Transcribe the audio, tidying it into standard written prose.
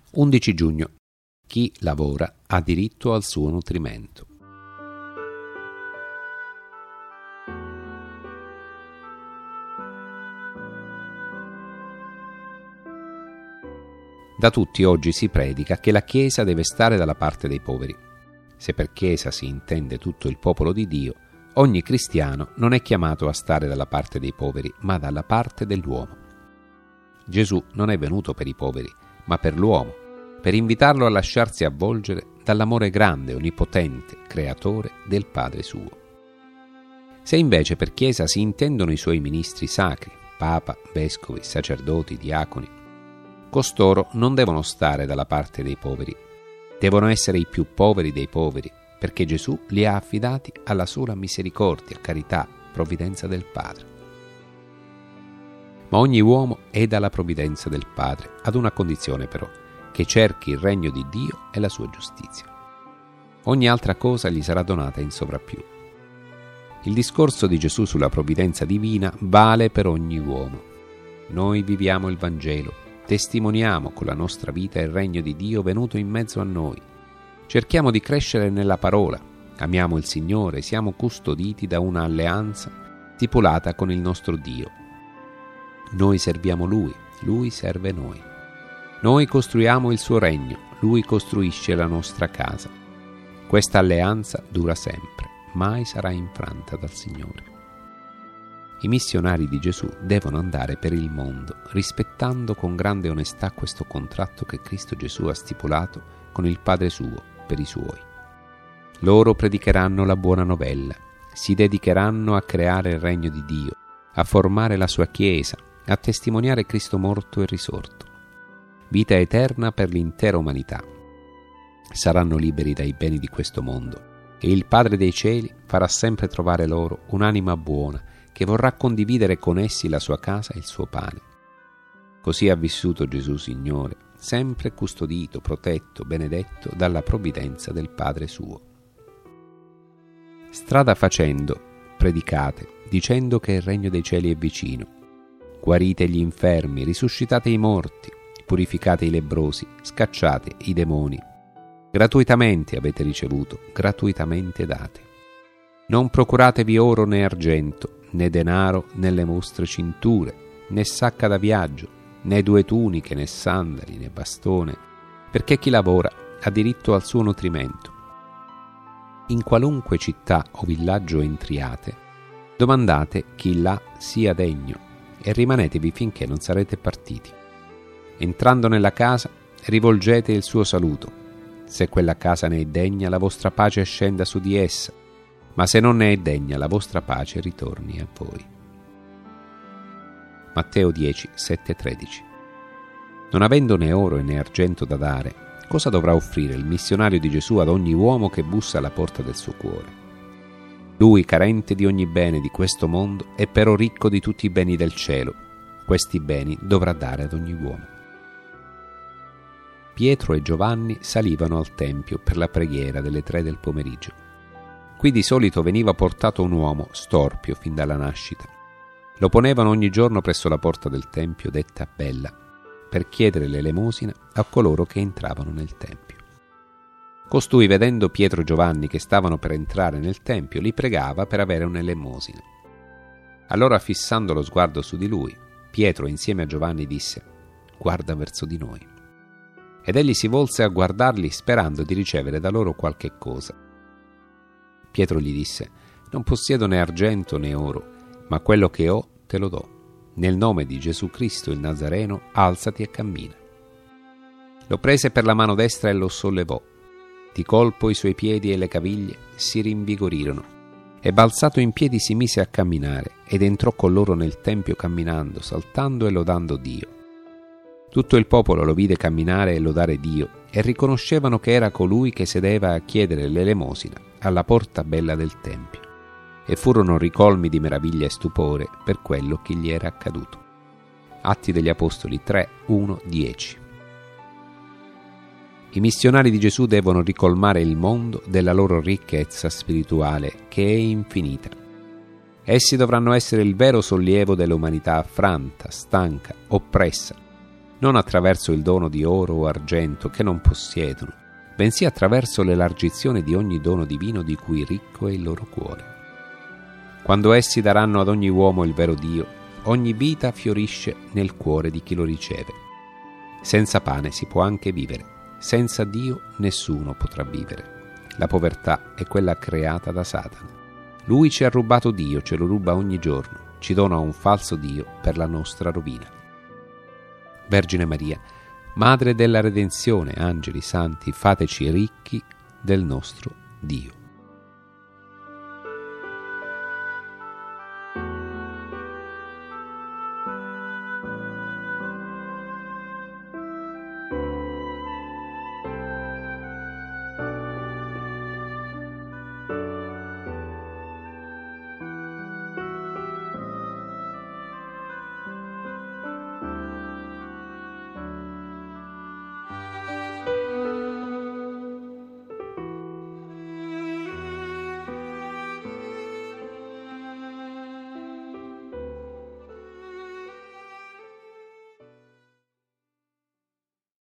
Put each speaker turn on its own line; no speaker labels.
11 giugno. Chi lavora ha diritto al suo nutrimento. Da tutti oggi si predica che la Chiesa deve stare dalla parte dei poveri. Se per Chiesa si intende tutto il popolo di Dio, ogni cristiano non è chiamato a stare dalla parte dei poveri, ma dalla parte dell'uomo. Gesù non è venuto per i poveri, ma per l'uomo, per invitarlo a lasciarsi avvolgere dall'amore grande, onnipotente, creatore del Padre suo. Se invece per Chiesa si intendono i suoi ministri sacri, Papa, Vescovi, sacerdoti, diaconi, costoro non devono stare dalla parte dei poveri, devono essere i più poveri dei poveri, perché Gesù li ha affidati alla sola misericordia, carità, provvidenza del Padre. Ma ogni uomo è dalla provvidenza del Padre, ad una condizione però, che cerchi il regno di Dio e la sua giustizia. Ogni altra cosa gli sarà donata in sovrappiù. Il discorso di Gesù sulla provvidenza divina vale per ogni uomo. Noi viviamo il Vangelo, testimoniamo con la nostra vita il regno di Dio venuto in mezzo a noi. Cerchiamo di crescere nella parola, amiamo il Signore, siamo custoditi da una alleanza stipulata con il nostro Dio. Noi serviamo Lui, Lui serve noi. Noi costruiamo il suo regno, Lui costruisce la nostra casa. Questa alleanza dura sempre, mai sarà infranta dal Signore. I missionari di Gesù devono andare per il mondo, rispettando con grande onestà questo contratto che Cristo Gesù ha stipulato con il Padre suo per i suoi. Loro predicheranno la buona novella, si dedicheranno a creare il regno di Dio, a formare la sua Chiesa, a testimoniare Cristo morto e risorto. Vita eterna per l'intera umanità. Saranno liberi dai beni di questo mondo e il Padre dei cieli farà sempre trovare loro un'anima buona che vorrà condividere con essi la sua casa e il suo pane. Così ha vissuto Gesù Signore, sempre custodito, protetto, benedetto dalla provvidenza del Padre suo. Strada facendo, predicate, dicendo che il regno dei cieli è vicino. Guarite gli infermi, risuscitate i morti, purificate i lebbrosi, scacciate i demoni. Gratuitamente avete ricevuto, gratuitamente date. Non procuratevi oro né argento, né denaro nelle vostre cinture, né sacca da viaggio, né 2 tuniche, né sandali, né bastone, perché chi lavora ha diritto al suo nutrimento. In qualunque città o villaggio entriate, domandate chi là sia degno e rimanetevi finché non sarete partiti. Entrando nella casa, rivolgete il suo saluto. Se quella casa ne è degna, la vostra pace scenda su di essa, ma se non ne è degna, la vostra pace ritorni a voi. Matteo 10, 7-13. Non avendo né oro né argento da dare, cosa dovrà offrire il missionario di Gesù ad ogni uomo che bussa alla porta del suo cuore? Lui, carente di ogni bene di questo mondo, è però ricco di tutti i beni del cielo. Questi beni dovrà dare ad ogni uomo. Pietro e Giovanni salivano al Tempio per la preghiera delle 3 del pomeriggio. Qui di solito veniva portato un uomo storpio fin dalla nascita. Lo ponevano ogni giorno presso la porta del Tempio, detta Bella, per chiedere l'elemosina a coloro che entravano nel Tempio. Costui, vedendo Pietro e Giovanni che stavano per entrare nel Tempio, li pregava per avere un'elemosina. Allora, fissando lo sguardo su di lui, Pietro insieme a Giovanni disse: «Guarda verso di noi». Ed egli si volse a guardarli sperando di ricevere da loro qualche cosa. Pietro gli disse: «Non possiedo né argento né oro, ma quello che ho te lo do. Nel nome di Gesù Cristo il Nazareno, alzati e cammina». Lo prese per la mano destra e lo sollevò. Di colpo i suoi piedi e le caviglie si rinvigorirono, e balzato in piedi si mise a camminare, ed entrò con loro nel Tempio camminando, saltando e lodando Dio. Tutto il popolo lo vide camminare e lodare Dio, e riconoscevano che era colui che sedeva a chiedere l'elemosina alla porta bella del Tempio, e furono ricolmi di meraviglia e stupore per quello che gli era accaduto. Atti degli Apostoli 3, 1, 10. I missionari di Gesù devono ricolmare il mondo della loro ricchezza spirituale, che è infinita. Essi dovranno essere il vero sollievo dell'umanità affranta, stanca, oppressa, non attraverso il dono di oro o argento che non possiedono, bensì attraverso l'elargizione di ogni dono divino di cui ricco è il loro cuore. Quando essi daranno ad ogni uomo il vero Dio, ogni vita fiorisce nel cuore di chi lo riceve. Senza pane si può anche vivere, senza Dio nessuno potrà vivere. La povertà è quella creata da Satana. Lui ci ha rubato Dio, ce lo ruba ogni giorno, ci dona un falso Dio per la nostra rovina. Vergine Maria, Madre della Redenzione, angeli, santi, fateci ricchi del nostro Dio.